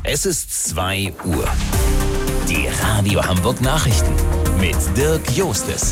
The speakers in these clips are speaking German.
Es ist 2 Uhr. Die Radio Hamburg Nachrichten mit Dirk Jostes.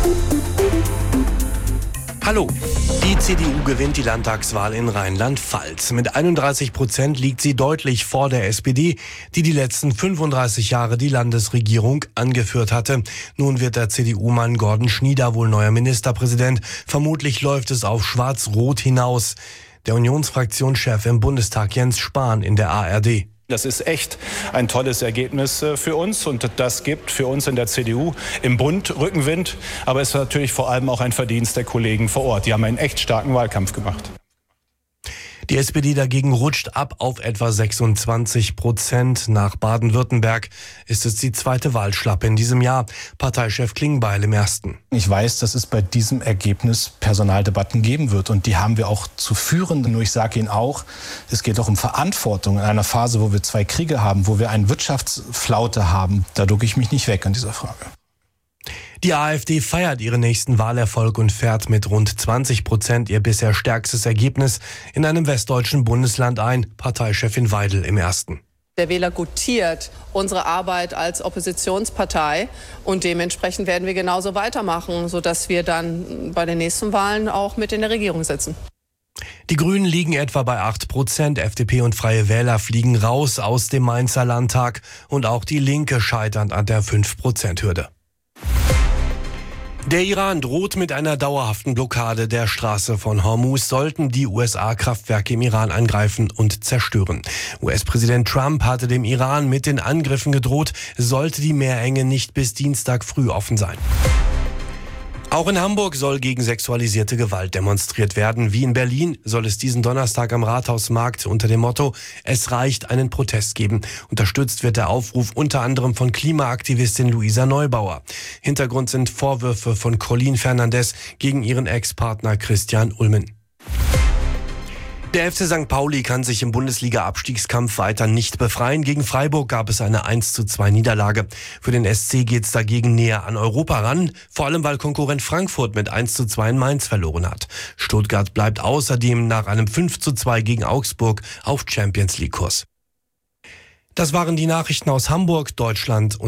Hallo. Die CDU gewinnt die Landtagswahl in Rheinland-Pfalz. Mit 31% liegt sie deutlich vor der SPD, die letzten 35 Jahre die Landesregierung angeführt hatte. Nun wird der CDU-Mann Gordon Schnieder wohl neuer Ministerpräsident. Vermutlich läuft es auf Schwarz-Rot hinaus. Der Unionsfraktionschef im Bundestag Jens Spahn in der ARD. Das ist echt ein tolles Ergebnis für uns und das gibt für uns in der CDU im Bund Rückenwind. Aber es ist natürlich vor allem auch ein Verdienst der Kollegen vor Ort. Die haben einen echt starken Wahlkampf gemacht. Die SPD dagegen rutscht ab auf etwa 26%. Nach Baden-Württemberg ist es die zweite Wahlschlappe in diesem Jahr. Parteichef Klingbeil im ersten. Ich weiß, dass es bei diesem Ergebnis Personaldebatten geben wird und die haben wir auch zu führen. Nur ich sage Ihnen auch, es geht auch um Verantwortung in einer Phase, wo wir 2 Kriege haben, wo wir eine Wirtschaftsflaute haben. Da ducke ich mich nicht weg an dieser Frage. Die AfD feiert ihren nächsten Wahlerfolg und fährt mit rund 20% ihr bisher stärkstes Ergebnis in einem westdeutschen Bundesland ein. Parteichefin Weidel im ersten. Der Wähler gutiert unsere Arbeit als Oppositionspartei und dementsprechend werden wir genauso weitermachen, sodass wir dann bei den nächsten Wahlen auch mit in der Regierung sitzen. Die Grünen liegen etwa bei 8%, FDP und Freie Wähler fliegen raus aus dem Mainzer Landtag und auch die Linke scheitert an der 5%-Hürde. Der Iran droht mit einer dauerhaften Blockade der Straße von Hormuz, sollten die USA Kraftwerke im Iran angreifen und zerstören. US-Präsident Trump hatte dem Iran mit den Angriffen gedroht, sollte die Meerenge nicht bis Dienstag früh offen sein. Auch in Hamburg soll gegen sexualisierte Gewalt demonstriert werden. Wie in Berlin soll es diesen Donnerstag am Rathausmarkt unter dem Motto "Es reicht" einen Protest geben. Unterstützt wird der Aufruf unter anderem von Klimaaktivistin Luisa Neubauer. Hintergrund sind Vorwürfe von Colleen Fernandez gegen ihren Ex-Partner Christian Ulmen. Der FC St. Pauli kann sich im Bundesliga-Abstiegskampf weiter nicht befreien. Gegen Freiburg gab es eine 1:2 Niederlage. Für den SC geht's dagegen näher an Europa ran, vor allem weil Konkurrent Frankfurt mit 1:2 in Mainz verloren hat. Stuttgart bleibt außerdem nach einem 5:2 gegen Augsburg auf Champions-League-Kurs. Das waren die Nachrichten aus Hamburg, Deutschland und